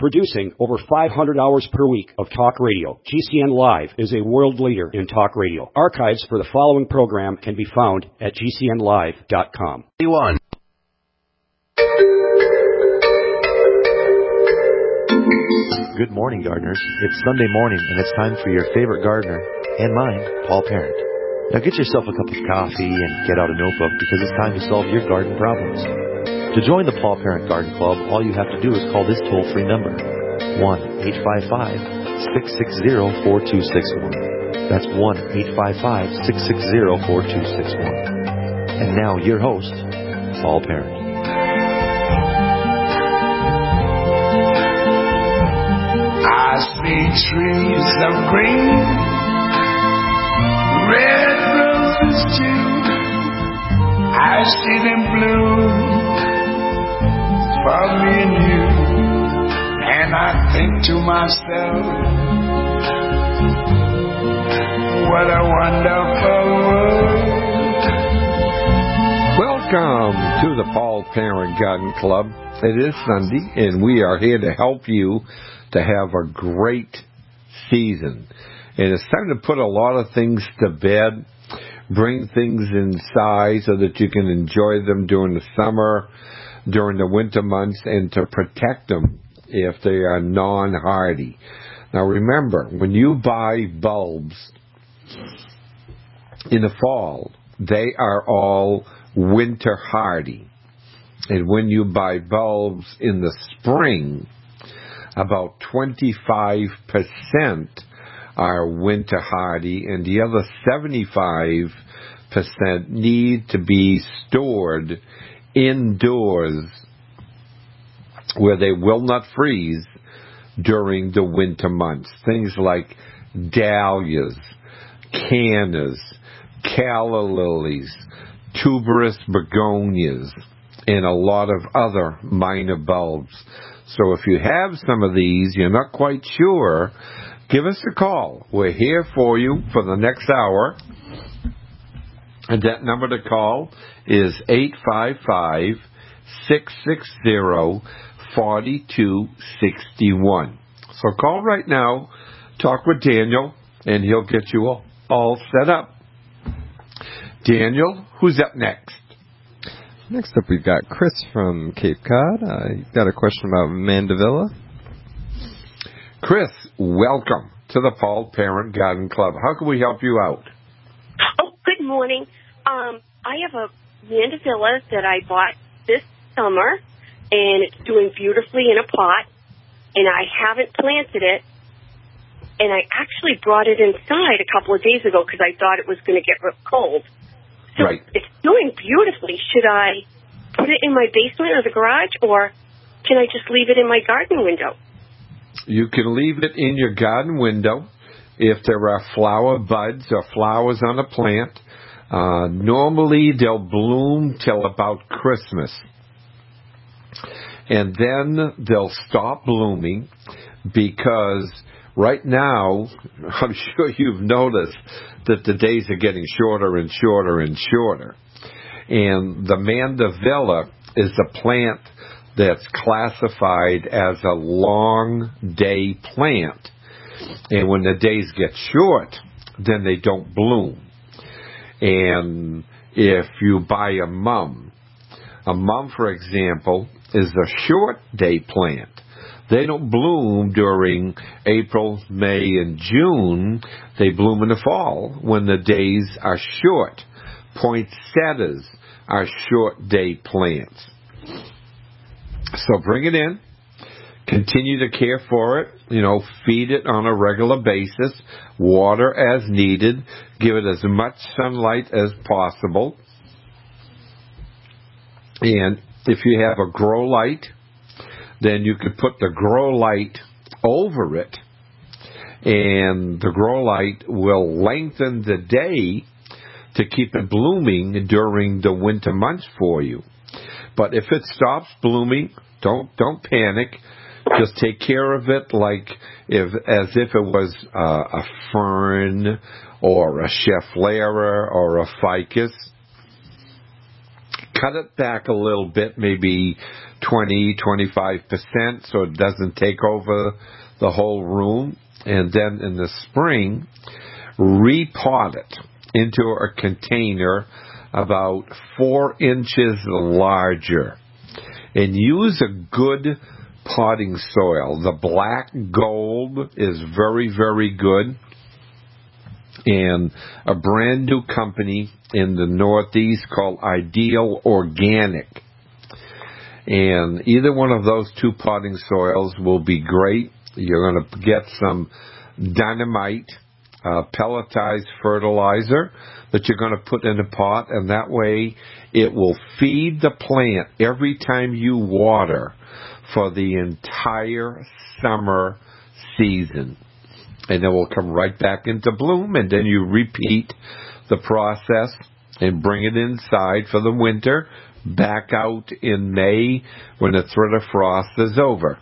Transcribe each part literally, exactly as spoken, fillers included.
Producing over five hundred hours per week of talk radio, G C N Live is a world leader in talk radio. Archives for the following program can be found at G C N live dot com. One. Good morning, gardeners. It's Sunday morning, and it's time for your favorite gardener, and mine, Paul Parent. Now get yourself a cup of coffee and get out a notebook, because it's time to solve your garden problems. To join the Paul Parent Garden Club, all you have to do is call this toll-free number, one eight five five, six six zero, four two six one. That's one eight five five, six six zero, four two six one. And now, your host, Paul Parent. I see trees of green, red roses too. I see them bloom for me and you. And I think to myself, what a wonderful world. Welcome to the Paul Parent Garden Club. It is Sunday, and we are here to help you to have a great season. And it's time to put a lot of things to bed, bring things inside so that you can enjoy them during the summer, during the winter months, and to protect them if they are non-hardy. Now remember, when you buy bulbs in the fall, they are all winter hardy. And when you buy bulbs in the spring, about twenty-five percent are winter hardy, and the other seventy-five percent need to be stored indoors where they will not freeze during the winter months. Things like dahlias, cannas, calla lilies, tuberous begonias, and a lot of other minor bulbs. So if you have some of these, you're not quite sure, give us a call. We're here for you for the next hour. And that number to call is eight five five, six six zero, four two six one. So call right now, talk with Daniel, and he'll get you all, all set up. Daniel, who's up next? Next up, we've got Chris from Cape Cod. Uh, you've got a question about Mandevilla. Chris, welcome to the Paul Parent Garden Club. How can we help you out? Oh, good morning. Um, I have a Mandevilla that I bought this summer, and it's doing beautifully in a pot, and I haven't planted it, and I actually brought it inside a couple of days ago because I thought it was going to get real cold. So right. It's doing beautifully. Should I put it in my basement or the garage, or can I just leave it in my garden window? You can leave it in your garden window if there are flower buds or flowers on a plant. Uh, normally, they'll bloom till about Christmas. And then they'll stop blooming because right now, I'm sure you've noticed that the days are getting shorter and shorter and shorter. And the Mandevilla is a plant that's classified as a long day plant. And when the days get short, then they don't bloom. And if you buy a mum, a mum, for example, is a short day plant. They don't bloom during April, May, and June. They bloom in the fall when the days are short. Poinsettias are short day plants. So bring it in. Continue to care for it. You know, feed it on a regular basis. Water as needed. Give it as much sunlight as possible. And if you have a grow light, then you could put the grow light over it, and the grow light will lengthen the day to keep it blooming during the winter months for you. But if it stops blooming, don't don't panic. Just take care of it like if as if it was uh, a fern or a schefflera or a ficus. cut it back a little bit, maybe twenty, twenty-five percent, so it doesn't take over the whole room. And then in the spring, repot it into a container about four inches larger. And use a good potting soil. The black gold is very, very good. And a brand new company in the Northeast called Ideal Organic. And either one of those two potting soils will be great. You're going to get some dynamite, uh, pelletized fertilizer that you're going to put in a pot, and that way it will feed the plant every time you water for the entire summer season. And it will come right back into bloom, and then you repeat the process and bring it inside for the winter, back out in May when the threat of frost is over.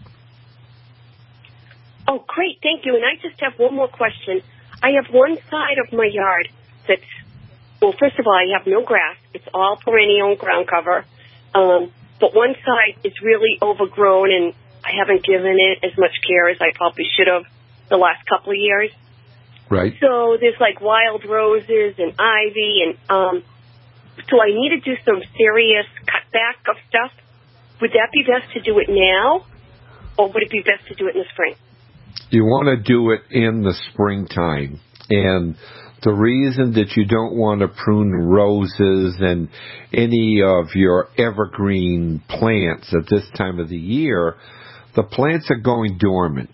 Oh, great. Thank you. And I just have one more question. I have one side of my yard that's, well, first of all, I have no grass. It's all perennial ground cover. Um, but one side is really overgrown, and I haven't given it as much care as I probably should have the last couple of years. Right. So there's like wild roses and ivy, and um, so I need to do some serious cutback of stuff. Would that be best to do it now, or would it be best to do it in the spring? You want to do it in the springtime. And the reason that you don't want to prune roses and any of your evergreen plants at this time of the year, the plants are going dormant.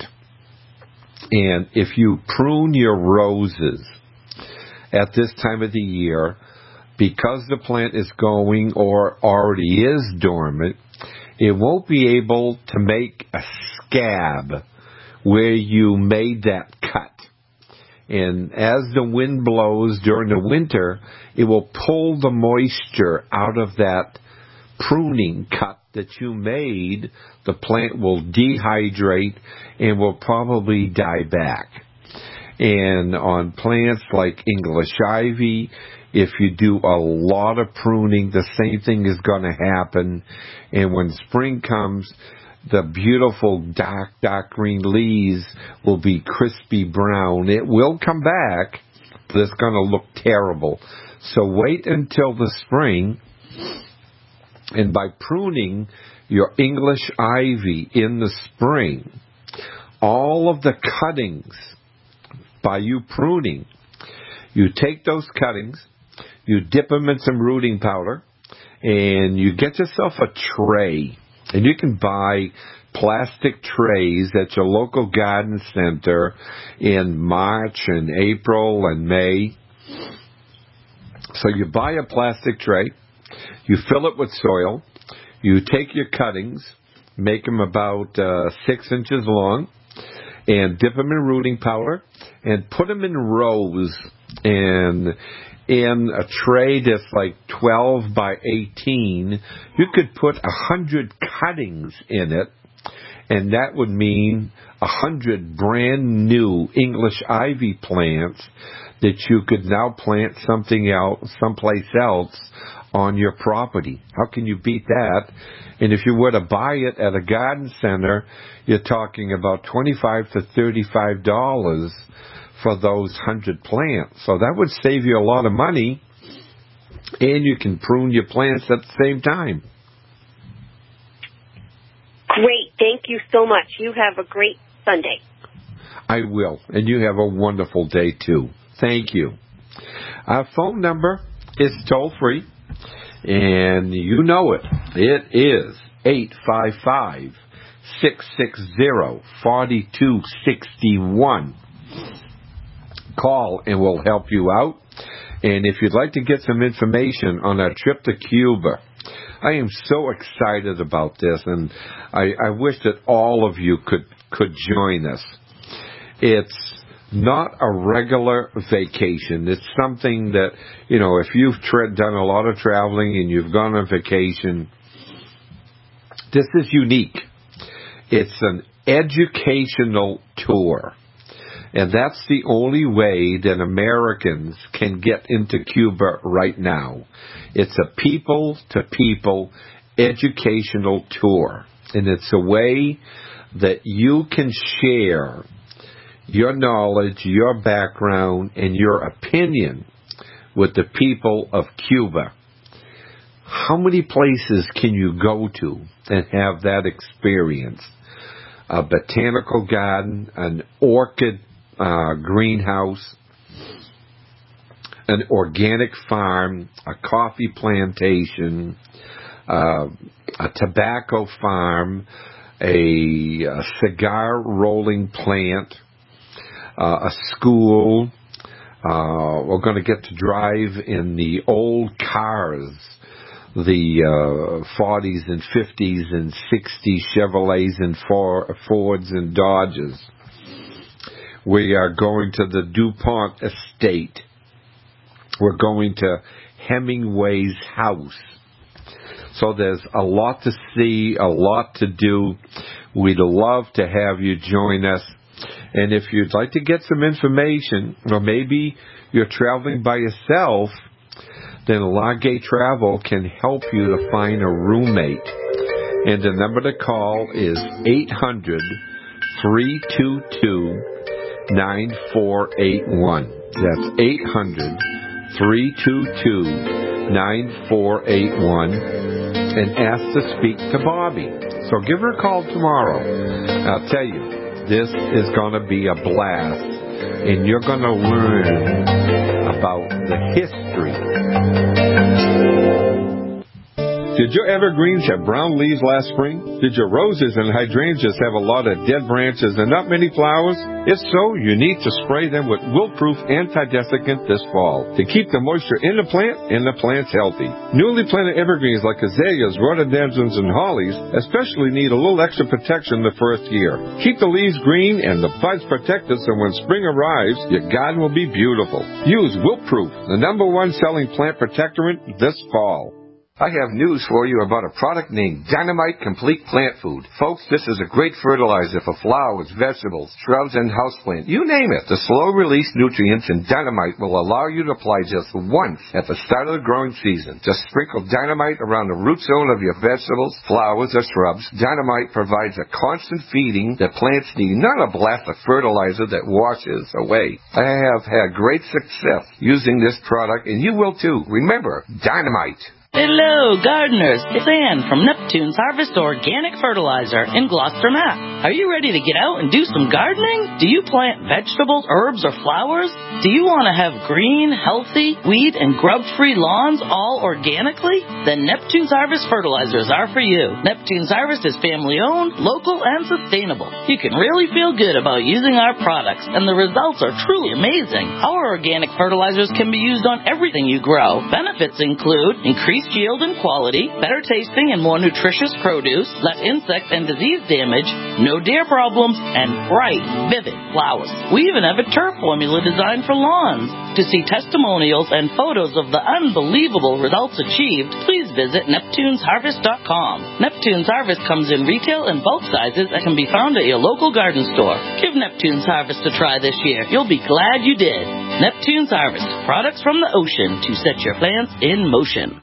And if you prune your roses at this time of the year, because the plant is going or already is dormant, it won't be able to make a scab where you made that cut. And as the wind blows during the winter, it will pull the moisture out of that pruning cut that you made. The plant will dehydrate and will probably die back. And on plants like English ivy, if you do a lot of pruning, the same thing is going to happen. And when spring comes, the beautiful dark, dark green leaves will be crispy brown. It will come back, but it's going to look terrible. So wait until the spring, and by pruning your English ivy in the spring, all of the cuttings, by you pruning, you take those cuttings, you dip them in some rooting powder, and you get yourself a tray. And you can buy plastic trays at your local garden center in March and April and May. So you buy a plastic tray, you fill it with soil, you take your cuttings, make them about uh, six inches long, and dip them in rooting powder, and put them in rows, and in a tray that's like twelve by eighteen, you could put a hundred cuttings in it, and that would mean a hundred brand new English ivy plants that you could now plant something else, someplace else on your property. How can you beat that? And if you were to buy it at a garden center, you're talking about twenty-five to thirty-five dollars for those hundred plants. So that would save you a lot of money, and you can prune your plants at the same time. Great. Thank you so much. You have a great Sunday. I will. And you have a wonderful day, too. Thank you. Our phone number is toll-free, and you know it. It is eight five five, six six zero, four two six one. Call and we'll help you out. And if you'd like to get some information on our trip to Cuba, I am so excited about this, and I, I wish that all of you could, could join us. It's not a regular vacation. It's something that, you know, if you've tra- done a lot of traveling and you've gone on vacation, this is unique. It's an educational tour. And that's the only way that Americans can get into Cuba right now. It's a people-to-people educational tour. And it's a way that you can share your knowledge, your background, and your opinion with the people of Cuba. How many places can you go to and have that experience? A botanical garden, an orchid uh, greenhouse, an organic farm, a coffee plantation, uh, a tobacco farm, a, a cigar rolling plant, uh, a school. Uh, we're going to get to drive in the old cars, the uh, forties and fifties and sixties Chevrolets and Fords and Dodges. We are going to the DuPont estate. We're going to Hemingway's house. So there's a lot to see, a lot to do. We'd love to have you join us. And if you'd like to get some information, or maybe you're traveling by yourself, then Lagay Travel can help you to find a roommate. And the number to call is eight hundred, three two two, nine four eight one. That's eight hundred, three two two, nine four eight one. And ask to speak to Bobby. So give her a call tomorrow. I'll tell you, this is going to be a blast, and you're going to learn about the history. Did your evergreens have brown leaves last spring? Did your roses and hydrangeas have a lot of dead branches and not many flowers? If so, you need to spray them with Wilt-Proof Anti-Desiccant this fall to keep the moisture in the plant and the plants healthy. Newly planted evergreens like azaleas, rhododendrons, and hollies especially need a little extra protection the first year. Keep the leaves green and the buds protected so when spring arrives, your garden will be beautiful. Use Wilt-Proof, the number one selling plant protectorant this fall. I have news for you about a product named Dynamite Complete Plant Food. Folks, this is a great fertilizer for flowers, vegetables, shrubs, and houseplants. You name it. The slow-release nutrients in Dynamite will allow you to apply just once at the start of the growing season. Just sprinkle Dynamite around the root zone of your vegetables, flowers, or shrubs. Dynamite provides a constant feeding that plants need, not a blast of fertilizer that washes away. I have had great success using this product, and you will too. Remember, Dynamite. Hello, gardeners. It's Ann from Neptune's Harvest Organic Fertilizer in Gloucester, Mass. Are you ready to get out and do some gardening? Do you plant vegetables, herbs, or flowers? Do you want to have green, healthy, weed, and grub-free lawns all organically? Then Neptune's Harvest Fertilizers are for you. Neptune's Harvest is family-owned, local, and sustainable. You can really feel good about using our products, and the results are truly amazing. Our organic fertilizers can be used on everything you grow. Benefits include increased yield and quality, better tasting and more nutritious produce, less insect and disease damage, no deer problems, and bright, vivid flowers. We even have a turf formula designed for lawns. To see testimonials and photos of the unbelievable results achieved, please visit Neptunes Harvest dot com. Neptune's Harvest comes in retail and bulk sizes and can be found at your local garden store. Give Neptune's Harvest a try this year. You'll be glad you did. Neptune's Harvest, products from the ocean to set your plants in motion.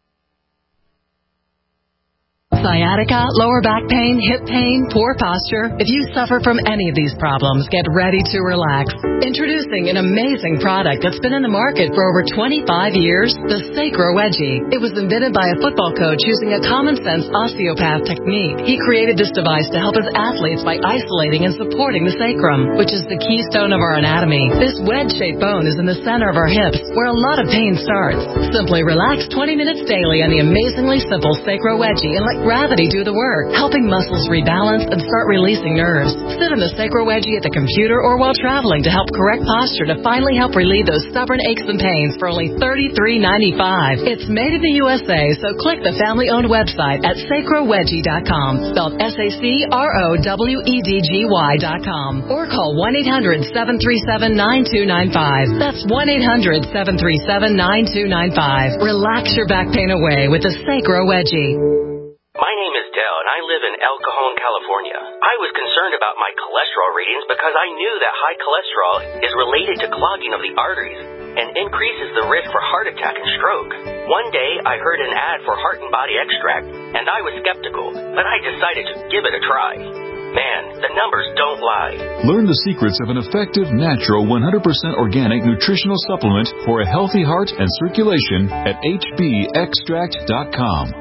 Sciatica, lower back pain, hip pain, poor posture. If you suffer from any of these problems, get ready to relax. Introducing an amazing product that's been in the market for over twenty-five years, the Sacro Wedgie. It was invented by a football coach using a common-sense osteopath technique. He created this device to help his athletes by isolating and supporting the sacrum, which is the keystone of our anatomy. This wedge-shaped bone is in the center of our hips, where a lot of pain starts. Simply relax twenty minutes daily on the amazingly simple Sacro Wedgie and let gravity do the work, helping muscles rebalance and start releasing nerves. Sit in the Sacro Wedgie at the computer or while traveling to help correct posture to finally help relieve those stubborn aches and pains for only thirty-three ninety-five. It's made in the U S A, so click the family-owned website at sacro wedgie dot com, spelled S A C R O W E D G Y dot com, or call one eight hundred, seven three seven, nine two nine five. That's one eight hundred, seven three seven, nine two nine five. Relax your back pain away with the Sacro Wedgie. My name is Dell, and I live in El Cajon, California. I was concerned about my cholesterol readings because I knew that high cholesterol is related to clogging of the arteries and increases the risk for heart attack and stroke. One day, I heard an ad for Heart and Body Extract, and I was skeptical, but I decided to give it a try. Man, the numbers don't lie. Learn the secrets of an effective, natural, one hundred percent organic nutritional supplement for a healthy heart and circulation at H B extract dot com.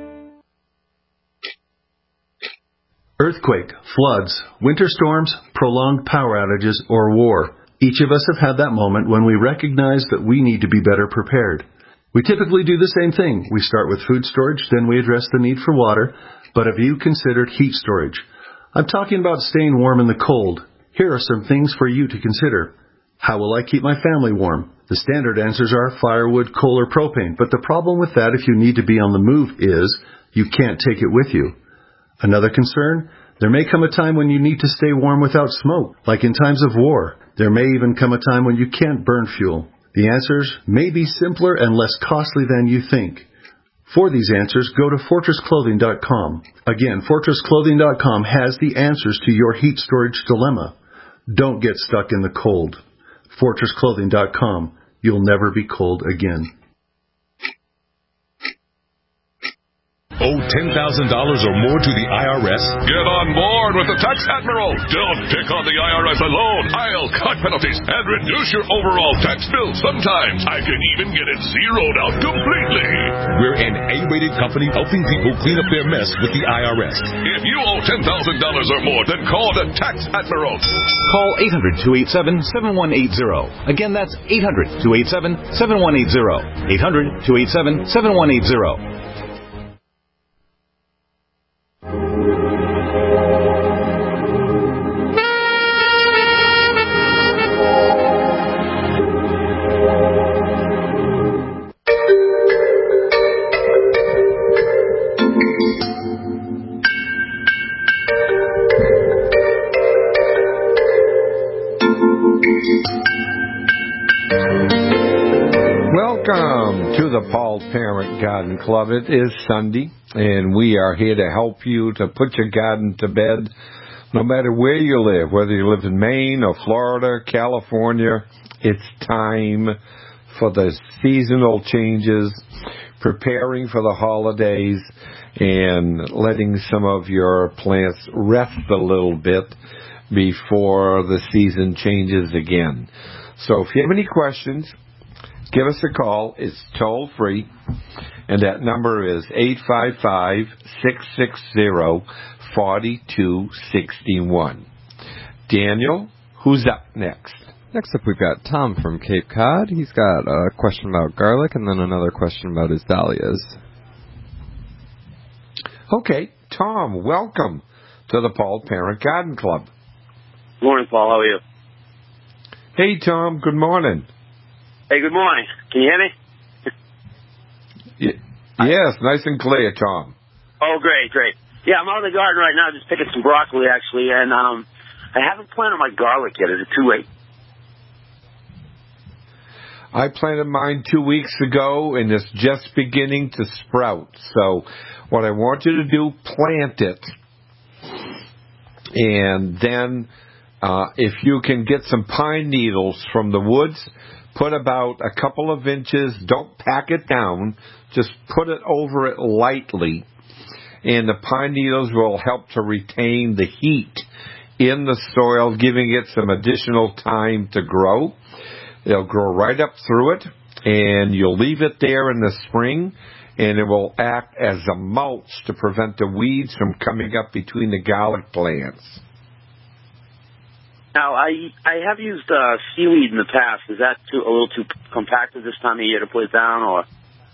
Earthquake, floods, winter storms, prolonged power outages, or war. Each of us have had that moment when we recognize that we need to be better prepared. We typically do the same thing. We start with food storage, then we address the need for water. But have you considered heat storage? I'm talking about staying warm in the cold. Here are some things for you to consider. How will I keep my family warm? The standard answers are firewood, coal, or propane. But the problem with that if you need to be on the move is you can't take it with you. Another concern, there may come a time when you need to stay warm without smoke, like in times of war. There may even come a time when you can't burn fuel. The answers may be simpler and less costly than you think. For these answers, go to fortress clothing dot com. Again, fortress clothing dot com has the answers to your heat storage dilemma. Don't get stuck in the cold. fortress clothing dot com. You'll never be cold again. Owe ten thousand dollars or more to the I R S? Get on board with the Tax Admiral. Don't pick on the I R S alone. I'll cut penalties and reduce your overall tax bill. Sometimes I can even get it zeroed out completely. We're an A-rated company helping people clean up their mess with the I R S. If you owe ten thousand dollars or more, then call the Tax Admiral. Call eight hundred, two eight seven, seven one eight zero. Again, that's eight hundred, two eight seven, seven one eight zero. eight hundred, two eight seven, seven one eight zero. Welcome to the Paul Parent Garden Club. It is Sunday, and we are here to help you to put your garden to bed, no matter where you live, whether you live in Maine or Florida, California. It's time for the seasonal changes, preparing for the holidays, and letting some of your plants rest a little bit before the season changes again. So if you have any questions, give us a call. It's toll free, and that number is eight five five, six six zero, four two six one. Daniel, who's up next? Next up, we've got Tom from Cape Cod. He's got a question about garlic and then another question about his dahlias. Okay, Tom, welcome to the Paul Parent Garden Club. Good morning, Paul. How are you? Hey, Tom. Good morning. Hey, good morning. Can you hear me? Y- yes, nice and clear, Tom. Oh, great, great. Yeah, I'm out in the garden right now, just picking some broccoli, actually, and um, I haven't planted my garlic yet. Is it too late? I planted mine two weeks ago, and it's just beginning to sprout. So what I want you to do, plant it, and then uh, if you can get some pine needles from the woods, put about a couple of inches, don't pack it down, just put it over it lightly, and the pine needles will help to retain the heat in the soil, giving it some additional time to grow. They'll grow right up through it, and you'll leave it there in the spring, and it will act as a mulch to prevent the weeds from coming up between the garlic plants. Now, I I have used uh, seaweed in the past. Is that too, a little too compacted this time of year to put it down, or?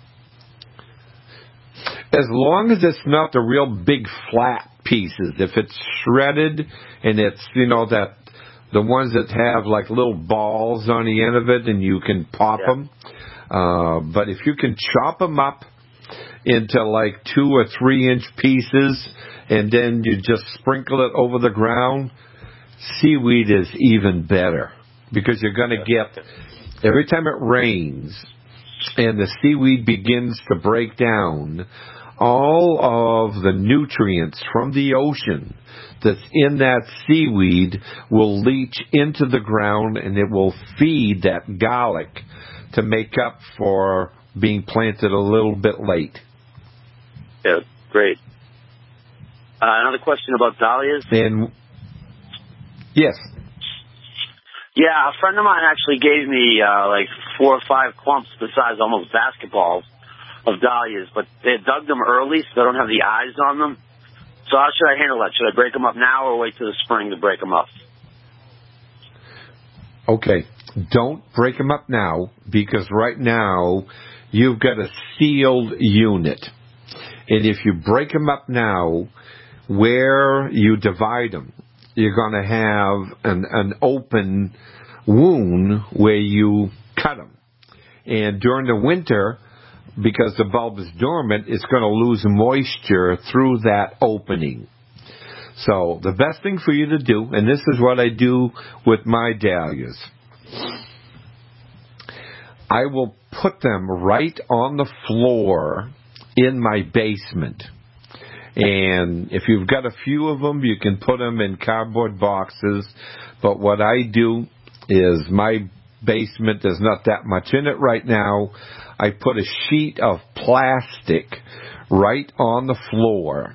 As long as it's not the real big flat pieces. If it's shredded and it's, you know, that the ones that have like little balls on the end of it and you can pop yeah. them. Uh, but if you can chop them up into like two or three inch pieces and then you just sprinkle it over the ground, seaweed is even better because you're going to get, every time it rains and the seaweed begins to break down, all of the nutrients from the ocean that's in that seaweed will leach into the ground, and it will feed that garlic to make up for being planted a little bit late. Yeah, great. Uh, another question about dahlias? And yes. Yeah, a friend of mine actually gave me uh, like four or five clumps the size almost basketballs of dahlias, but they dug them early so they don't have the eyes on them. So how should I handle that? Should I break them up now or wait till the spring to break them up? Okay, don't break them up now, because right now you've got a sealed unit. And if you break them up now, where you divide them, you're going to have an, an open wound where you cut them. And during the winter, because the bulb is dormant, it's going to lose moisture through that opening. So the best thing for you to do, and this is what I do with my dahlias, I will put them right on the floor in my basement. And if you've got a few of them, you can put them in cardboard boxes. But what I do is, my basement, there's not that much in it right now. I put a sheet of plastic right on the floor.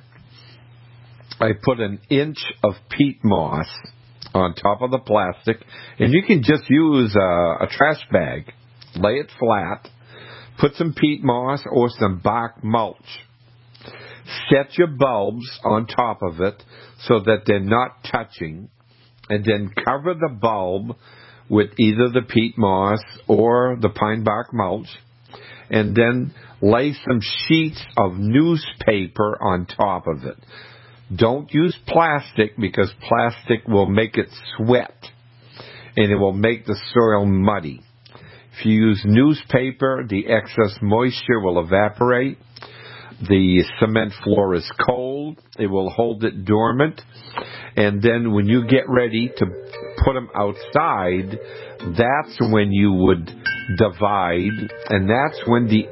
I put an inch of peat moss on top of the plastic. And you can just use a, a trash bag. Lay it flat. Put some peat moss or some bark mulch. Set your bulbs on top of it so that they're not touching, and then cover the bulb with either the peat moss or the pine bark mulch, and then lay some sheets of newspaper on top of it. Don't use plastic, because plastic will make it sweat and it will make the soil muddy. If you use newspaper, the excess moisture will evaporate. The cement floor is cold. It will hold it dormant. And then when you get ready to put them outside, that's when you would divide, and that's when the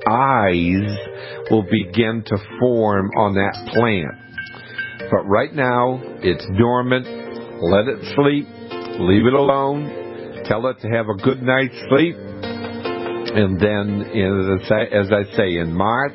eyes will begin to form on that plant. But right now, it's dormant. Let it sleep. Leave it alone. Tell it to have a good night's sleep. And then, as I say, in March,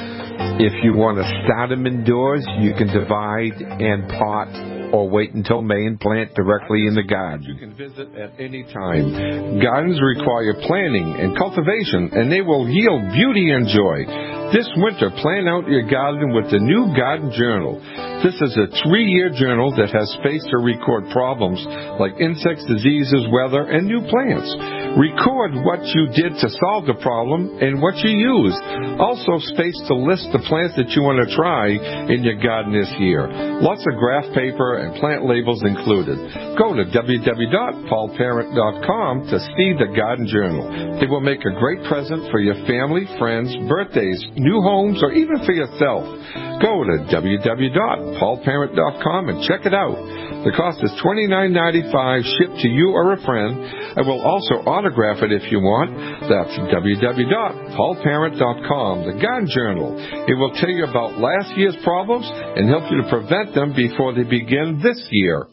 if you want to start them indoors, you can divide and pot, or wait until May and plant directly in the garden. You can visit at any time. Gardens require planning and cultivation, and they will yield beauty and joy. This winter, plan out your garden with the new Garden Journal. This is a three-year journal that has space to record problems like insects, diseases, weather, and new plants. Record what you did to solve the problem and what you used. Also, space to list the plants that you want to try in your garden this year. Lots of graph paper and plant labels included. Go to w w w dot paul parent dot com to see the Garden Journal. It will make a great present for your family, friends, birthdays, new homes, or even for yourself. Go to w w w dot paul parent dot com and check it out. The cost is twenty-nine ninety-five, shipped to you or a friend. I will also autograph it if you want. That's w w w dot paul parent dot com, the Garden Journal. It will tell you about last year's problems and help you to prevent them before they begin this year.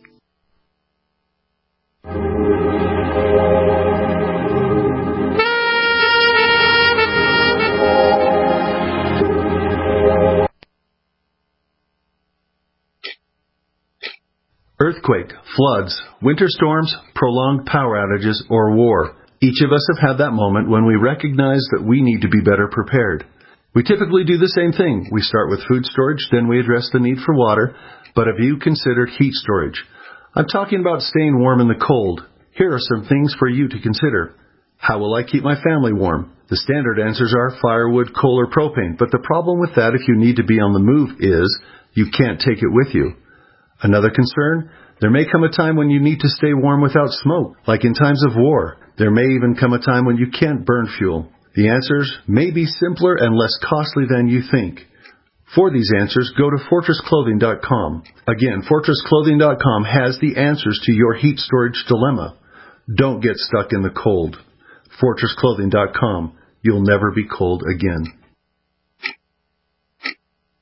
Earthquake, floods, winter storms, prolonged power outages, or war. Each of us have had that moment when we recognize that we need to be better prepared. We typically do the same thing. We start with food storage, then we address the need for water. But have you considered heat storage? I'm talking about staying warm in the cold. Here are some things for you to consider. How will I keep my family warm? The standard answers are firewood, coal, or propane. But the problem with that, if you need to be on the move, is you can't take it with you. Another concern, there may come a time when you need to stay warm without smoke, like in times of war. There may even come a time when you can't burn fuel. The answers may be simpler and less costly than you think. For these answers, go to fortress clothing dot com. Again, fortress clothing dot com has the answers to your heat storage dilemma. Don't get stuck in the cold. fortress clothing dot com. You'll never be cold again.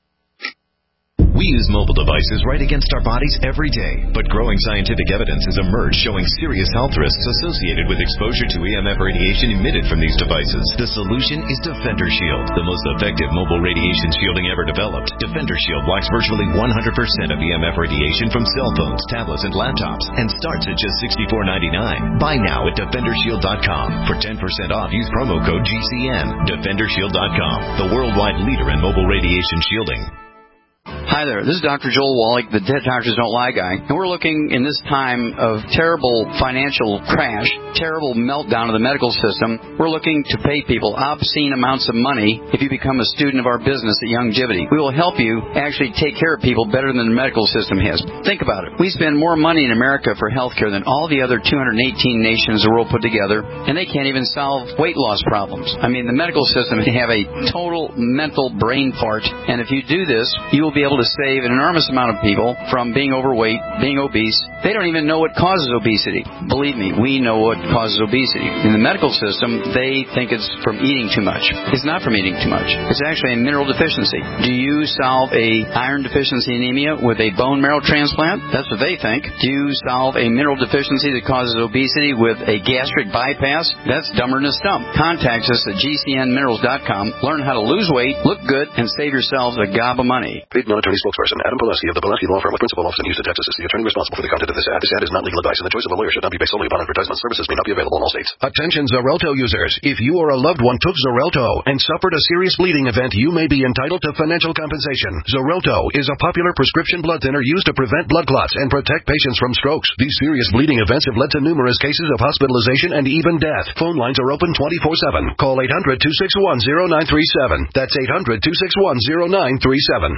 use mobile devices right against our bodies every day, but growing scientific evidence has emerged showing serious health risks associated with exposure to E M F radiation emitted from these devices. The solution is Defender Shield, the most effective mobile radiation shielding ever developed. Defender Shield blocks virtually one hundred percent of E M F radiation from cell phones, tablets, and laptops, and starts at just sixty-four ninety-nine. Buy now at defender shield dot com. For ten percent off, use promo code G C N. defender shield dot com, the worldwide leader in mobile radiation shielding. Hi there, this is Doctor Joel Wallach, the Dead Doctors Don't Lie guy, and we're looking in this time of terrible financial crash, terrible meltdown of the medical system. We're looking to pay people obscene amounts of money if you become a student of our business at Youngevity. We will help you actually take care of people better than the medical system has. Think about it. We spend more money in America for health care than all the other two hundred eighteen nations of the world put together, and they can't even solve weight loss problems. I mean, the medical system can have a total mental brain fart, and if you do this, you will be able to save an enormous amount of people from being overweight, being obese. They don't even know what causes obesity. Believe me, we know what causes obesity. In the medical system, they think it's from eating too much. It's not from eating too much. It's actually a mineral deficiency. Do you solve a iron deficiency anemia with a bone marrow transplant? That's what they think. Do you solve a mineral deficiency that causes obesity with a gastric bypass? That's dumber than a stump. Contact us at G C N minerals dot com. Learn how to lose weight, look good, and save yourselves a gob of money. Paid military spokesperson Adam Pileski of the Pileski Law Firm with principal office in Houston, Texas is the attorney responsible for the content of this ad. This ad is not legal advice, and the choice of a lawyer should not be based solely upon advertisement. Services may not be available in all states. Attention Xarelto users. If you or a loved one took Xarelto and suffered a serious bleeding event, you may be entitled to financial compensation. Xarelto is a popular prescription blood thinner used to prevent blood clots and protect patients from strokes. These serious bleeding events have led to numerous cases of hospitalization and even death. Phone lines are open twenty-four seven. Call eight hundred, two six one, zero nine three seven. That's eight hundred, two six one, zero nine three seven.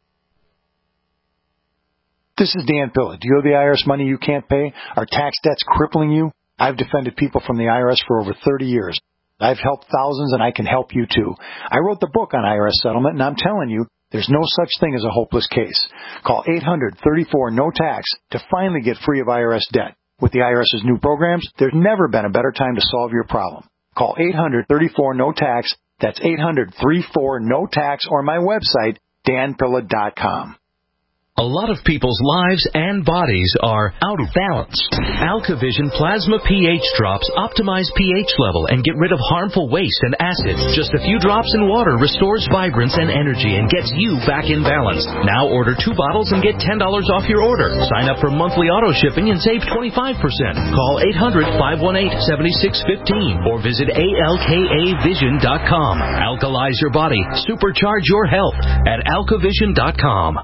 This is Dan Pilla. Do you owe the I R S money you can't pay? Are tax debts crippling you? I've defended people from the I R S for over thirty years. I've helped thousands, and I can help you too. I wrote the book on I R S settlement, and I'm telling you, there's no such thing as a hopeless case. Call eight hundred, thirty-four, no tax to finally get free of I R S debt. With the IRS's new programs, there's never been a better time to solve your problem. Call eight hundred, thirty-four, no tax. That's eight hundred, thirty-four, no tax, or my website, dan pilla dot com. A lot of people's lives and bodies are out of balance. AlkaVision Plasma pH drops optimize pH level and get rid of harmful waste and acids. Just a few drops in water restores vibrance and energy and gets you back in balance. Now order two bottles and get ten dollars off your order. Sign up for monthly auto shipping and save twenty-five percent. Call eight hundred, five one eight, seven six one five or visit A L K A vision dot com. Alkalize your body. Supercharge your health at alka vision dot com.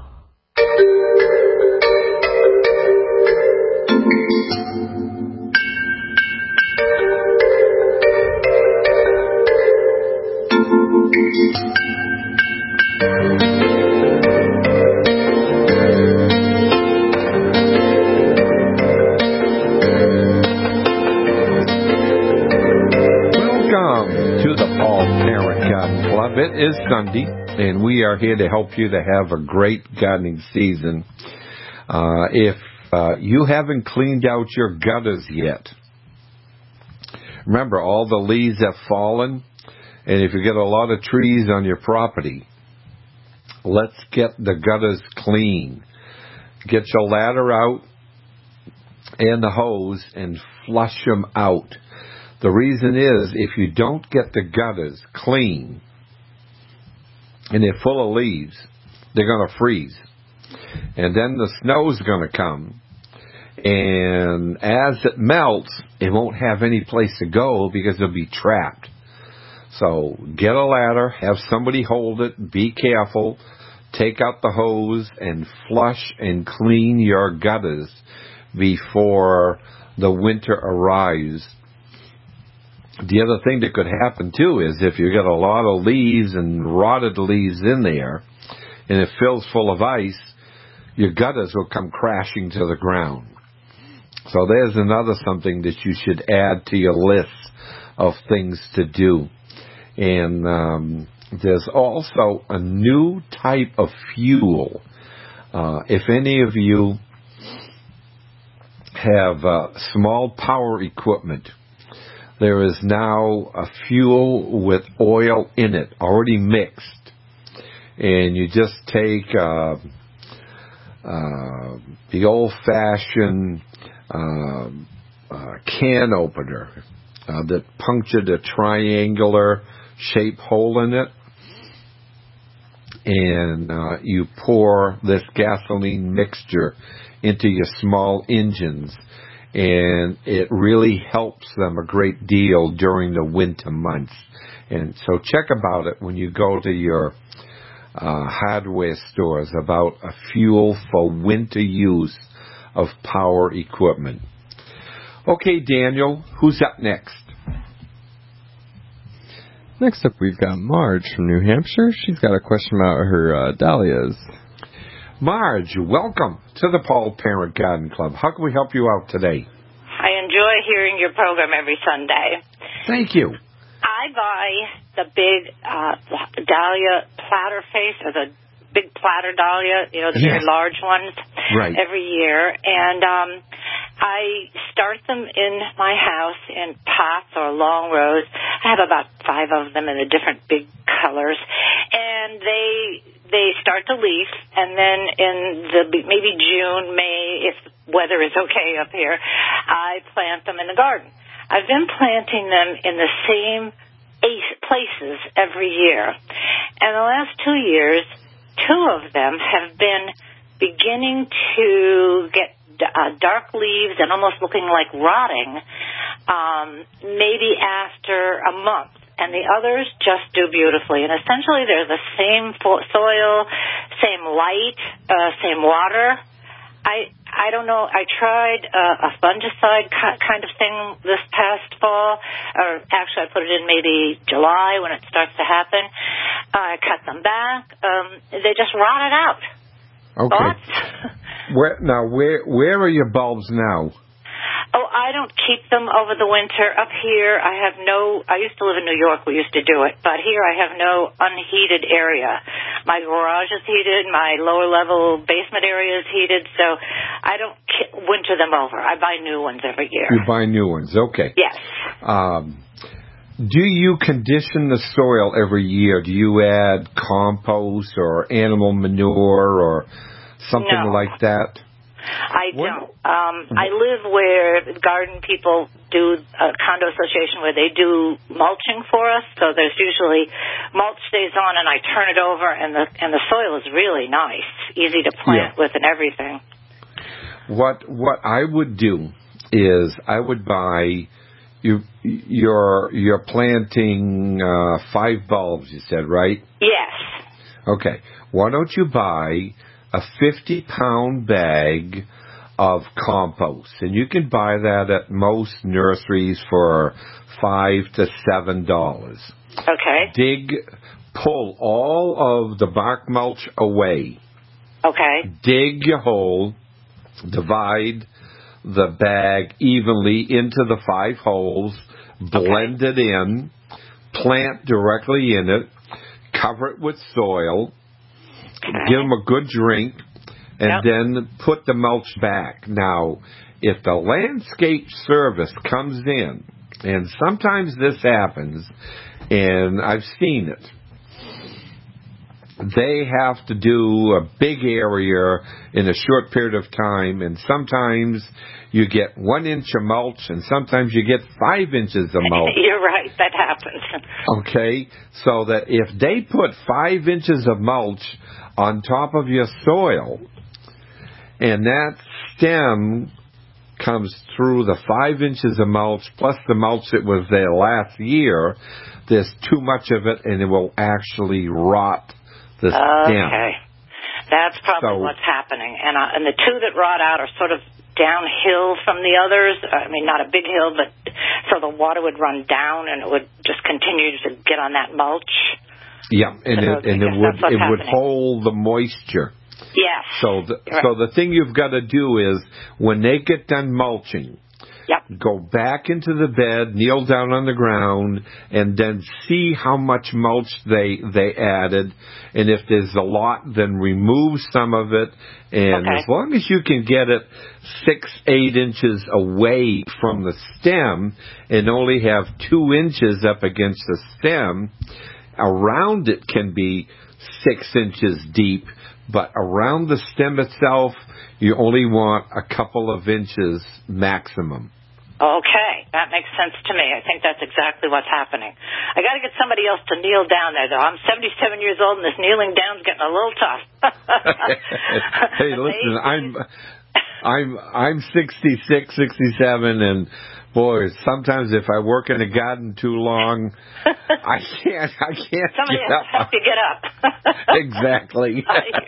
Welcome to the Paul Parent Garden Club. It is Sunday, and we are here to help you to have a great gardening season. Uh, if uh, you haven't cleaned out your gutters yet, remember all the leaves have fallen, and if you get a lot of trees on your property, let's get the gutters clean. Get your ladder out and the hose and flush them out. The reason is, if you don't get the gutters clean and they're full of leaves, they're going to freeze. And then the snow's going to come. And as it melts, it won't have any place to go because it'll be trapped. So get a ladder, have somebody hold it, be careful, take out the hose, and flush and clean your gutters before the winter arrives. The other thing that could happen, too, is if you get a lot of leaves and rotted leaves in there, and it fills full of ice, your gutters will come crashing to the ground. So there's another something that you should add to your list of things to do. And um, there's also a new type of fuel. Uh, if any of you have uh, small power equipment, there is now a fuel with oil in it, already mixed. And you just take uh, uh, the old-fashioned uh, uh, can opener uh, that punctured a triangular shaped hole in it, and uh, you pour this gasoline mixture into your small engines, and it really helps them a great deal during the winter months. And so check about it when you go to your uh, hardware stores about a fuel for winter use of power equipment. Okay, Daniel, who's up next? Next up, we've got Marge from New Hampshire. She's got a question about her uh, dahlias. Marge, welcome to the Paul Parent Garden Club. How can we help you out today? I enjoy hearing your program every Sunday. Thank you. I buy the big uh, dahlia platter face, or the big platter dahlia, you know, the yes. very large ones, right. every year. And um, I start them in my house in pots or long rows. I have about five of them in the different big colors. And they they start to leaf, and then in the maybe June, May, if weather is okay up here, I plant them in the garden. I've been planting them in the same eight places every year. And the last two years, two of them have been beginning to get uh, dark leaves and almost looking like rotting, um, maybe after a month. And the others just do beautifully. And essentially they're the same fo- soil, same light, uh, same water. I I don't know. I tried uh, a fungicide kind of thing this past fall, or actually I put it in maybe July when it starts to happen. Uh, I cut them back. Um, they just rotted out. Okay. Thoughts? Where, now, where where are your bulbs now? Oh, I don't keep them over the winter. Up here, I have no, I used to live in New York. We used to do it. But here I have no unheated area. My garage is heated. My lower level basement area is heated. So I don't winter them over. I buy new ones every year. You buy new ones. Okay. Yes. Um, do you condition the soil every year? Do you add compost or animal manure or something no. like that? I don't. Um, I live where garden people do a condo association where they do mulching for us. So there's usually mulch stays on, and I turn it over, and the and the soil is really nice, easy to plant yeah. with, and everything. What what I would do is I would buy you you're you're planting uh, five bulbs. You said, right? Yes. Okay. Why don't you buy a fifty pound bag of compost, and you can buy that at most nurseries for five to seven dollars. Okay. Dig, pull all of the bark mulch away. Okay. Dig your hole, divide the bag evenly into the five holes, blend okay. it in, plant directly in it, cover it with soil. Okay. Give them a good drink, and yep. then put the mulch back. Now, if the landscape service comes in, and sometimes this happens, and I've seen it, they have to do a big area in a short period of time, and sometimes you get one inch of mulch, and sometimes you get five inches of mulch. You're right, that happens. Okay, so that if they put five inches of mulch on top of your soil, and that stem comes through the five inches of mulch plus the mulch that was there last year, there's too much of it, and it will actually rot the stem. Okay, that's probably so, what's happening. And uh, and the two that rot out are sort of downhill from the others. I mean, not a big hill, but so the water would run down, and it would just continue to get on that mulch. Yeah, and so it, and it would it happening. would hold the moisture. Yes. So the right. so the thing you've got to do is when they get done mulching, yep. go back into the bed, kneel down on the ground, and then see how much mulch they they added. And if there's a lot, then remove some of it. And okay. as long as you can get it six, eight inches away from the stem, and only have two inches up against the stem, around it can be six inches deep, But around the stem itself, you only want a couple of inches maximum. Okay, that makes sense to me. I think that's exactly what's happening. I got to get somebody else to kneel down there, though. I'm seventy-seven years old, and this kneeling down's getting a little tough. Hey, listen, I'm I'm I'm sixty-six, sixty-seven, and boy, sometimes if I work in a garden too long, I can't I can't Somebody get has to help you get up. Exactly.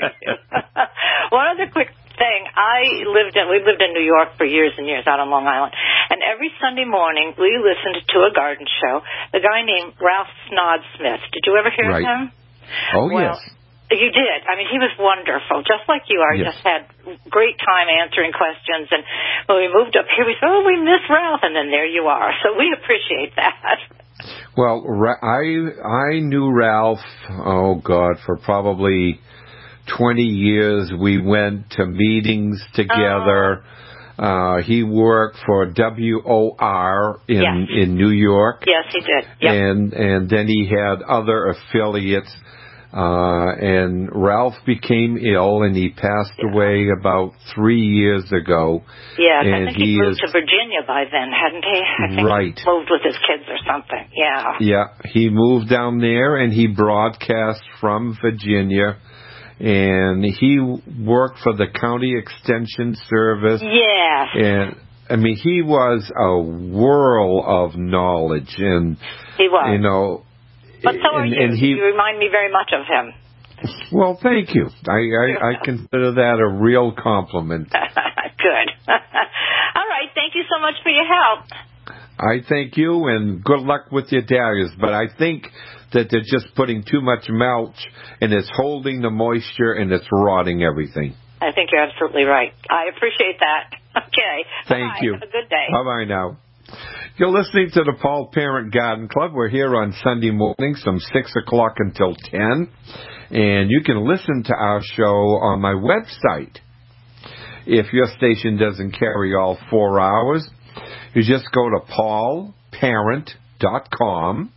One other quick thing. I lived in, we lived in New York for years and years out on Long Island. And every Sunday morning we listened to a garden show. A guy named Ralph Snodsmith. Did you ever hear right. of him? Oh, well, yes. You did. I mean, he was wonderful, just like you are. He Yes. just had great time answering questions. And when we moved up here, we said, oh, we miss Ralph. And then there you are. So we appreciate that. Well, I I knew Ralph, oh, God, for probably twenty years. We went to meetings together. Oh. Uh, he worked for W O R in, yes. in New York. Yes, he did. Yep. And, and then he had other affiliates. Uh, and Ralph became ill, and he passed yeah. away about three years ago. Yes, and I think he, he moved is, to Virginia by then, hadn't he? I think right. he moved with his kids or something. Yeah. Yeah, he moved down there, and he broadcast from Virginia. And he worked for the County Extension Service. Yes. And, I mean, he was a whirl of knowledge. And, he was. You know... But so are and, you. And he, you remind me very much of him. Well, thank you. I, I, I consider that a real compliment. Good. All right. Thank you so much for your help. I thank you, and good luck with your dahlias. But I think that they're just putting too much mulch, and it's holding the moisture, and it's rotting everything. I think you're absolutely right. I appreciate that. Okay. Thank Bye. you. Have a good day. Bye-bye now. You're listening to the Paul Parent Garden Club. We're here on Sunday mornings from six o'clock until ten. And you can listen to our show on my website. If your station doesn't carry all four hours, you just go to paul parent dot com.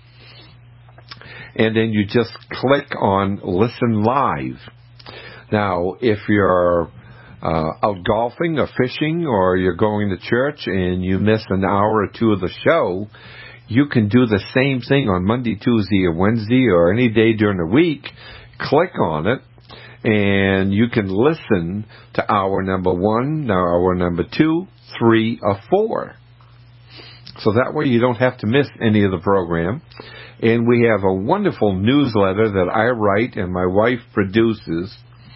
And then you just click on Listen Live. Now, if you're Uh, out golfing or fishing, or you're going to church and you miss an hour or two of the show, you can do the same thing on Monday, Tuesday, or Wednesday, or any day during the week. Click on it, and you can listen to hour number one, hour number two, three, or four. So that way you don't have to miss any of the program. And we have a wonderful newsletter that I write and my wife produces.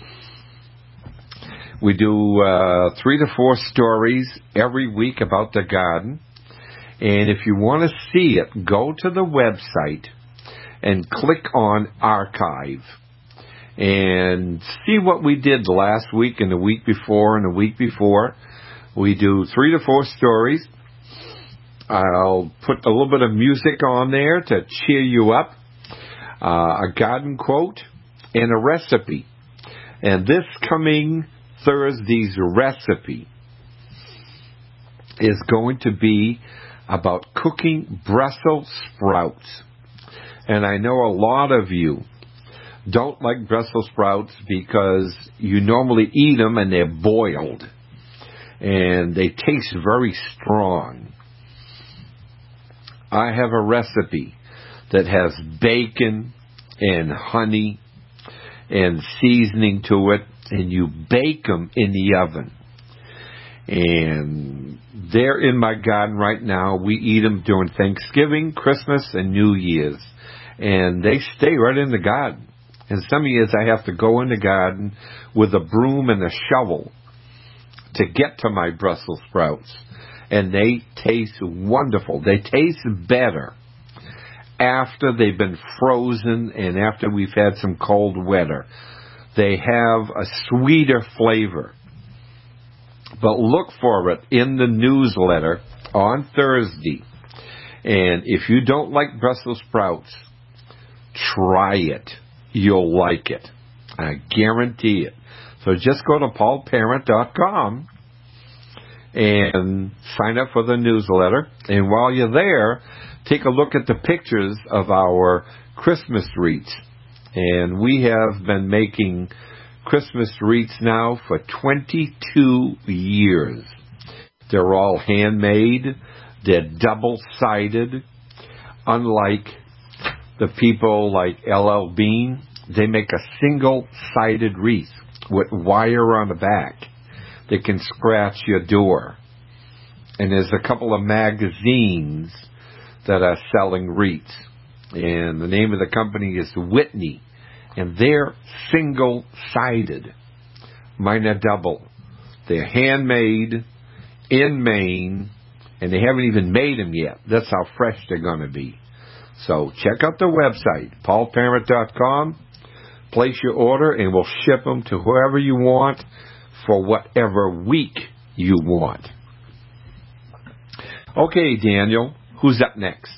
We do uh, three to four stories every week about the garden. And if you want to see it, go to the website and click on Archive. And see what we did last week and the week before and the week before. We do three to four stories. I'll put a little bit of music on there to cheer you up. Uh, a garden quote and a recipe. And this coming Thursday's recipe is going to be about cooking Brussels sprouts. And I know a lot of you don't like Brussels sprouts because you normally eat them and they're boiled. And they taste very strong. I have a recipe that has bacon and honey and seasoning to it. And you bake them in the oven. And they're in my garden right now. We eat them during Thanksgiving, Christmas, and New Year's. And they stay right in the garden. And some years I have to go in the garden with a broom and a shovel to get to my Brussels sprouts. And they taste wonderful. They taste better after they've been frozen and after we've had some cold weather. They have a sweeter flavor. But look for it in the newsletter on Thursday. And if you don't like Brussels sprouts, try it. You'll like it. I guarantee it. So just go to paul parent dot com and sign up for the newsletter. And while you're there, take a look at the pictures of our Christmas wreaths. And we have been making Christmas wreaths now for twenty-two years. They're all handmade. They're double-sided. Unlike the people like L L Bean, they make a single-sided wreath with wire on the back that can scratch your door. And there's a couple of magazines that are selling wreaths. And the name of the company is Whitney. And they're single-sided. Mine are double. They're handmade in Maine, and they haven't even made them yet. That's how fresh they're going to be. So check out the website, paul parent dot com. Place your order, and we'll ship them to whoever you want for whatever week you want. Okay, Daniel, who's up next?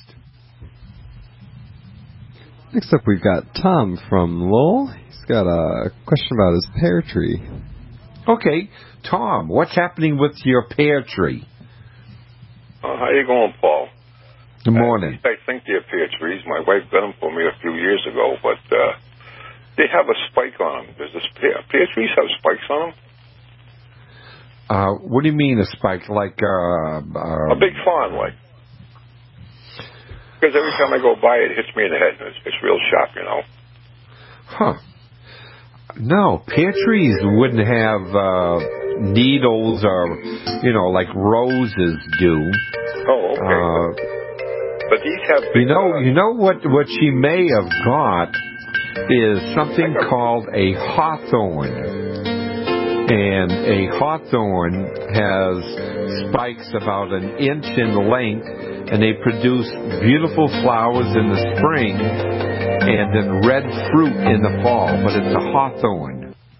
Next up, we've got Tom from Lowell. He's got a question about his pear tree. Okay, Tom, what's happening with your pear tree? Uh, how you going, Paul? Good morning. I, I think they're pear trees. My wife got them for me a few years ago, but uh, they have a spike on them. Does this pear, pear trees have spikes on them? Uh, what do you mean a spike? Like uh, uh, a big fawn, like. Because every time I go by, it hits me in the head. It's, it's real sharp, you know. Huh. No, pear trees wouldn't have uh, needles or, you know, like roses do. Oh, okay. Uh, but these have big, you know, uh, you know what, what she may have got is something called a hawthorn. And a hawthorn has spikes about an inch in length, and they produce beautiful flowers in the spring and then red fruit in the fall, but it's a hawthorn.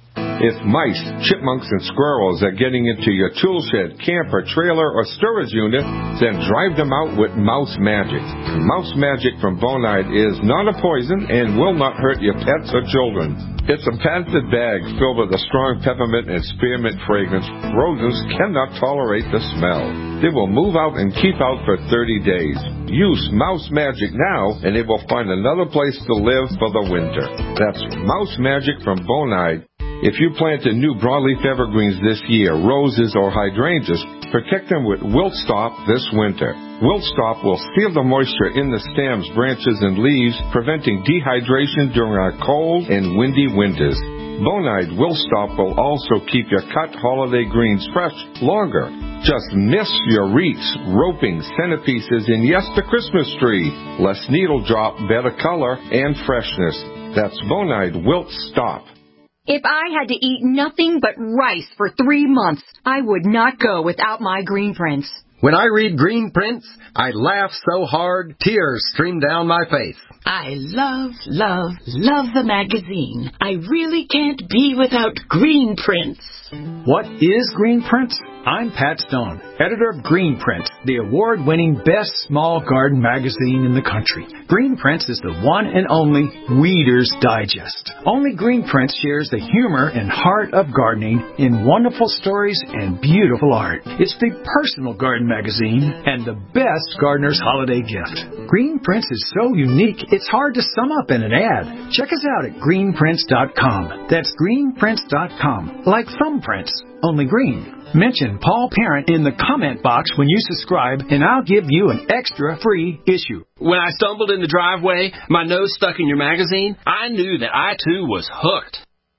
If mice, chipmunks, and squirrels are getting into your tool shed, camper, trailer, or storage unit, then drive them out with Mouse Magic. Mouse Magic from Bonide is not a poison and will not hurt your pets or children. It's a patented bag filled with a strong peppermint and spearmint fragrance. Rodents cannot tolerate the smell. They will move out and keep out for thirty days. Use Mouse Magic now, and they will find another place to live for the winter. That's Mouse Magic from Bonide. If you planted new broadleaf evergreens this year, roses or hydrangeas, protect them with Wilt Stop this winter. Wilt Stop will seal the moisture in the stems, branches, and leaves, preventing dehydration during our cold and windy winters. Bonide Wilt Stop will also keep your cut holiday greens fresh longer. Just miss your wreaths, roping, centerpieces, and yes, the Christmas tree. Less needle drop, better color, and freshness. That's Bonide Wilt Stop. If I had to eat nothing but rice for three months, I would not go without my Green Prints. When I read Green Prints, I laugh so hard, tears stream down my face. I love, love, love the magazine. I really can't be without Green Prints. What is Green Prints? I'm Pat Stone, editor of Green Prints, the award-winning best small garden magazine in the country. Green Prints is the one and only Weeder's Digest. Only Green Prints shares the humor and heart of gardening in wonderful stories and beautiful art. It's the personal garden magazine and the best gardener's holiday gift. Green Prints is so unique, it's hard to sum up in an ad. Check us out at green prints dot com. That's green prints dot com. Like thumbprints, only green. Mention Paul Parent in the comment box when you subscribe, and I'll give you an extra free issue. When I stumbled in the driveway, my nose stuck in your magazine, I knew that I too was hooked.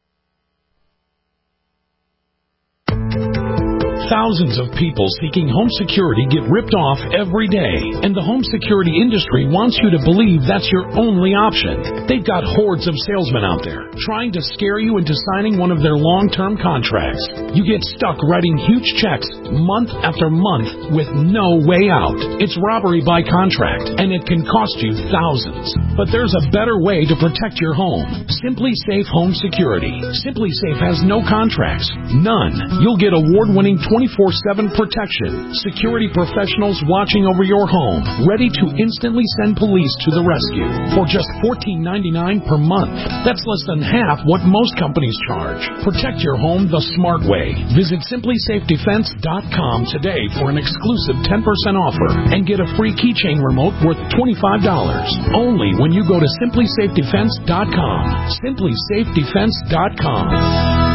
Thousands of people seeking home security get ripped off every day, and the home security industry wants you to believe that's your only option. They've got hordes of salesmen out there trying to scare you into signing one of their long-term contracts. You get stuck writing huge checks month after month with no way out. It's robbery by contract, and it can cost you thousands. But there's a better way to protect your home. Simply Safe Home Security. Simply Safe has no contracts. None. You'll get award-winning twenty-four seven protection. Security professionals watching over your home, ready to instantly send police to the rescue for just fourteen ninety-nine per month. That's less than half what most companies charge. Protect your home the smart way. Visit simply safe defense dot com today for an exclusive ten percent offer and get a free keychain remote worth twenty-five dollars. Only when you go to simply safe defense dot com. simply safe defense dot com.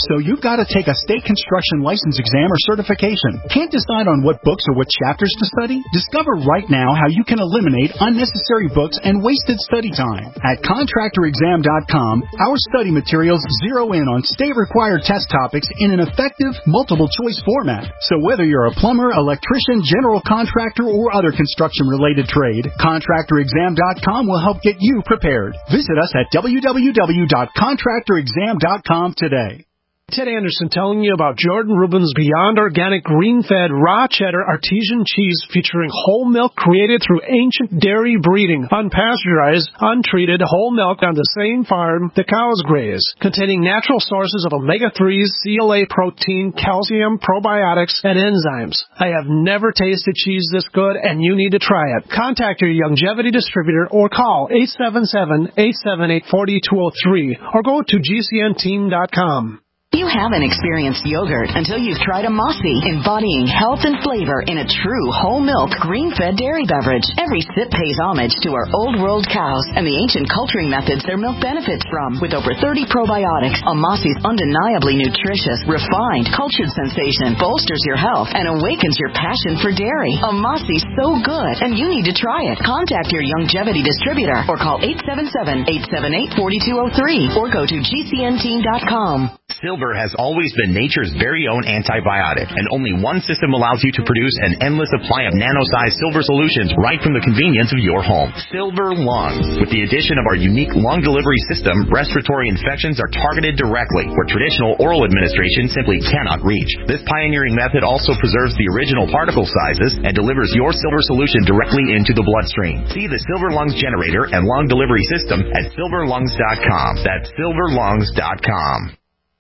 So you've got to take a state construction license exam or certification. Can't decide on what books or what chapters to study? Discover right now how you can eliminate unnecessary books and wasted study time. At contractor exam dot com, our study materials zero in on state-required test topics in an effective, multiple-choice format. So whether you're a plumber, electrician, general contractor, or other construction-related trade, contractor exam dot com will help get you prepared. Visit us at w w w dot contractor exam dot com today. Ted Anderson telling you about Jordan Rubin's Beyond Organic Green-Fed Raw Cheddar Artesian Cheese featuring whole milk created through ancient dairy breeding, unpasteurized, untreated whole milk on the same farm the cows graze, containing natural sources of omega threes, C L A protein, calcium, probiotics, and enzymes. I have never tasted cheese this good, and you need to try it. Contact your Longevity distributor or call eight seven seven, eight seven eight, four two zero three or go to g c n team dot com. You haven't experienced yogurt until you've tried a Mossy, embodying health and flavor in a true whole milk, green-fed dairy beverage. Every sip pays homage to our old world cows and the ancient culturing methods their milk benefits from. With over thirty probiotics, a Mossy's undeniably nutritious, refined, cultured sensation bolsters your health and awakens your passion for dairy. A Mossy's so good, and you need to try it. Contact your Longevity distributor or call eight seven seven, eight seven eight, four two zero three or go to g c n team dot com. Silver has always been nature's very own antibiotic, and only one system allows you to produce an endless supply of nano-sized silver solutions right from the convenience of your home. Silver Lungs. With the addition of our unique lung delivery system, respiratory infections are targeted directly, where traditional oral administration simply cannot reach. This pioneering method also preserves the original particle sizes and delivers your silver solution directly into the bloodstream. See the Silver Lungs generator and lung delivery system at silver lungs dot com. That's silver lungs dot com.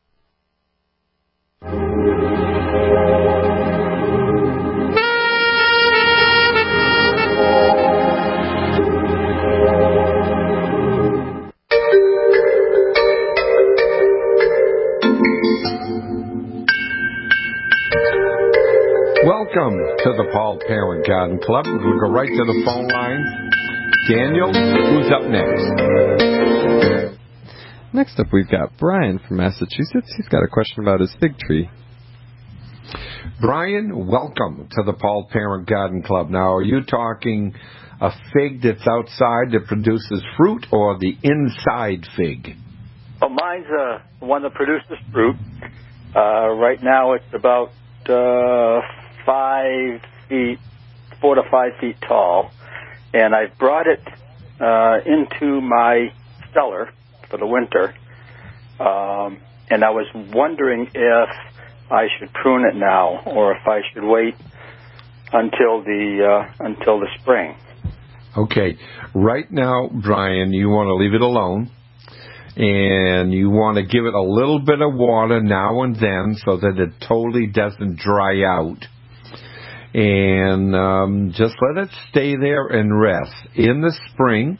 Welcome to the Paul Parent Garden Club. We'll go right to the phone line. Daniel, who's up next? Next up, we've got Brian from Massachusetts. He's got a question about his fig tree. Brian, welcome to the Paul Parent Garden Club. Now, are you talking a fig that's outside that produces fruit, or the inside fig? Well, mine's uh, the one that produces fruit. Uh, right now, it's about uh, five feet, four to five feet tall, and I brought it uh, into my cellar for the winter, um, and I was wondering if I should prune it now, or if I should wait until the uh, until the spring. Okay, right now, Brian, you want to leave it alone, and you want to give it a little bit of water now and then so that it totally doesn't dry out, and um, just let it stay there and rest. In the spring,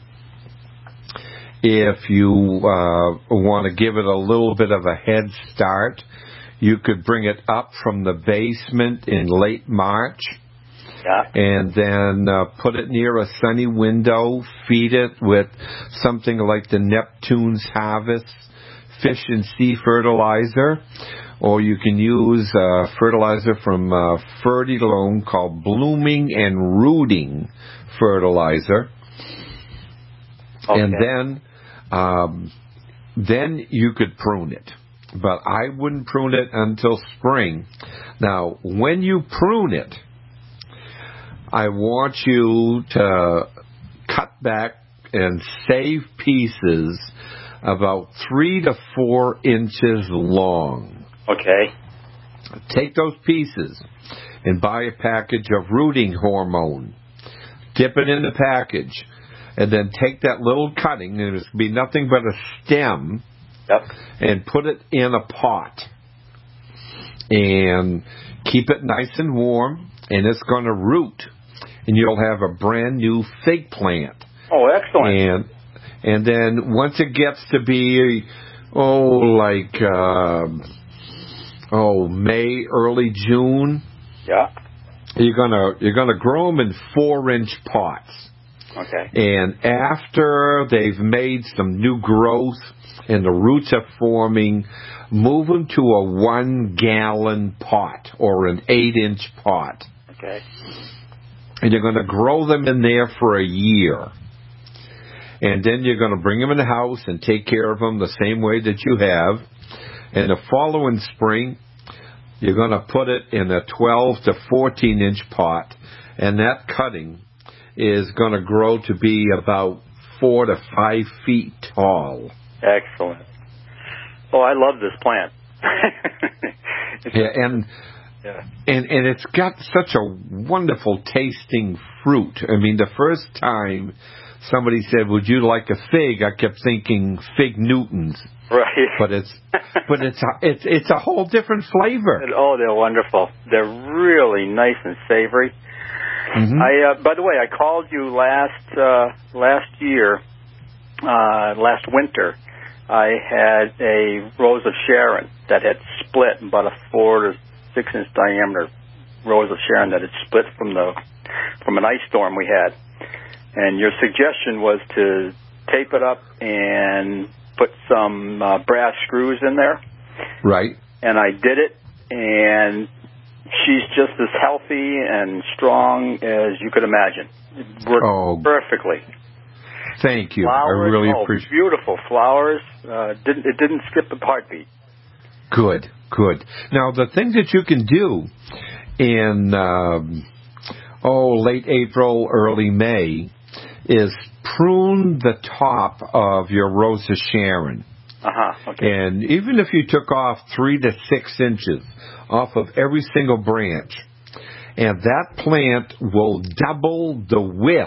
if you uh, want to give it a little bit of a head start, you could bring it up from the basement in late March, yeah. and then uh, put it near a sunny window, feed it with something like the Neptune's Harvest fish and sea fertilizer, or you can use uh, fertilizer from uh, Fertilome called Blooming and Rooting Fertilizer. Okay. And then um, then you could prune it. But I wouldn't prune it until spring. Now, when you prune it, I want you to cut back and save pieces about three to four inches long. Okay. Take those pieces and buy a package of rooting hormone. Dip it in the package. And then take that little cutting, and it's be nothing but a stem, yep. and put it in a pot. And keep it nice and warm, and it's going to root. And you'll have a brand new fig plant. Oh, excellent. And and then once it gets to be, oh, like, uh, oh, May, early June, yeah, you're gonna you're gonna grow them in four-inch pots. Okay. And after they've made some new growth and the roots are forming, move them to a one-gallon pot or an eight-inch pot. Okay. And you're going to grow them in there for a year. And then you're going to bring them in the house and take care of them the same way that you have. And the following spring, you're going to put it in a twelve to fourteen inch pot, and that cutting is going to grow to be about four to five feet tall. Excellent. Oh, I love this plant. yeah, and yeah. and and it's got such a wonderful tasting fruit. I mean, the first time somebody said, "Would you like a fig?" I kept thinking Fig Newtons. Right. But it's but it's a, it's it's a whole different flavor. And, oh, they're wonderful. They're really nice and savory. Mm-hmm. I uh, by the way, I called you last uh, last year, uh, last winter. I had a Rose of Sharon that had split, about a four to six inch diameter Rose of Sharon that had split from the from an ice storm we had. And your suggestion was to tape it up and put some uh, brass screws in there. Right. And I did it, and she's just as healthy and strong as you could imagine. It worked oh, perfectly. Thank you. Flowers, I really oh, appreciate it. Beautiful flowers. Uh, didn't, it didn't skip a heartbeat. Good, good. Now, the thing that you can do in, um, oh, late April, early May, is prune the top of your Rose of Sharon. Uh-huh, okay. And even if you took off three to six inches off of every single branch, and that plant will double the width.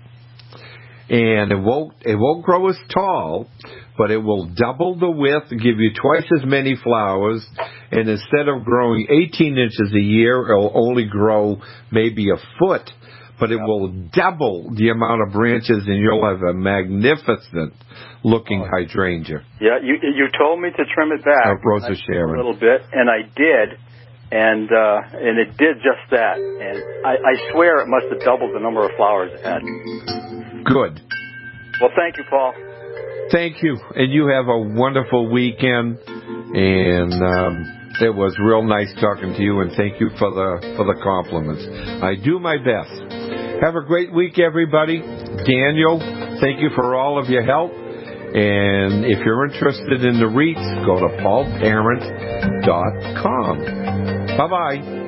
And it won't it won't grow as tall, but it will double the width, give you twice as many flowers, and instead of growing eighteen inches a year, it'll only grow maybe a foot, but it will double the amount of branches, and you'll have a magnificent looking hydrangea. Yeah, you you told me to trim it back Uh, Rose of Sharon. a little bit, and I did, and uh, and it did just that. And I, I swear it must have doubled the number of flowers it had. Good. Well, thank you, Paul. Thank you, and you have a wonderful weekend. And um, it was real nice talking to you, and thank you for the for the compliments. I do my best. Have a great week, everybody. Daniel, thank you for all of your help. And if you're interested in the REITs, go to paul parent dot com. Bye-bye.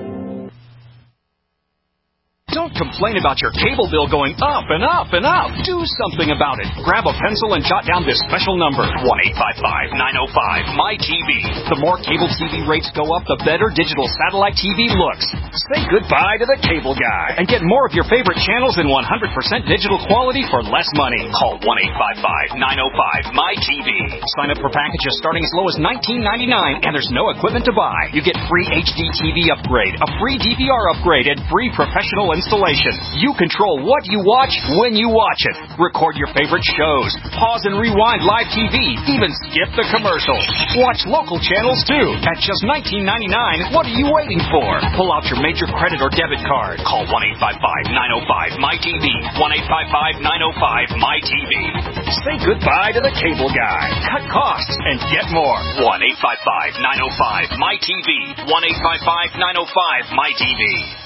Don't complain about your cable bill going up and up and up. Do something about it. Grab a pencil and jot down this special number, one eight five five, nine oh five, M Y T V. The more cable T V rates go up, the better digital satellite T V looks. Say goodbye to the cable guy and get more of your favorite channels in one hundred percent digital quality for less money. Call one eight five five, nine oh five, M Y T V. Sign up for packages starting as low as nineteen ninety-nine, and there's no equipment to buy. You get free H D T V upgrade, a free D V R upgrade, and free professional installation. You control what you watch when you watch it. Record your favorite shows. Pause and rewind live T V. Even skip the commercials. Watch local channels too. At just nineteen ninety-nine, what are you waiting for? Pull out your major credit or debit card. Call one eight five five, nine oh five, M Y T V. one eight five five, nine oh five, M Y T V. Say goodbye to the cable guy. Cut costs and get more. one eight five five, nine oh five, M Y T V. one eight five five, nine oh five, M Y T V.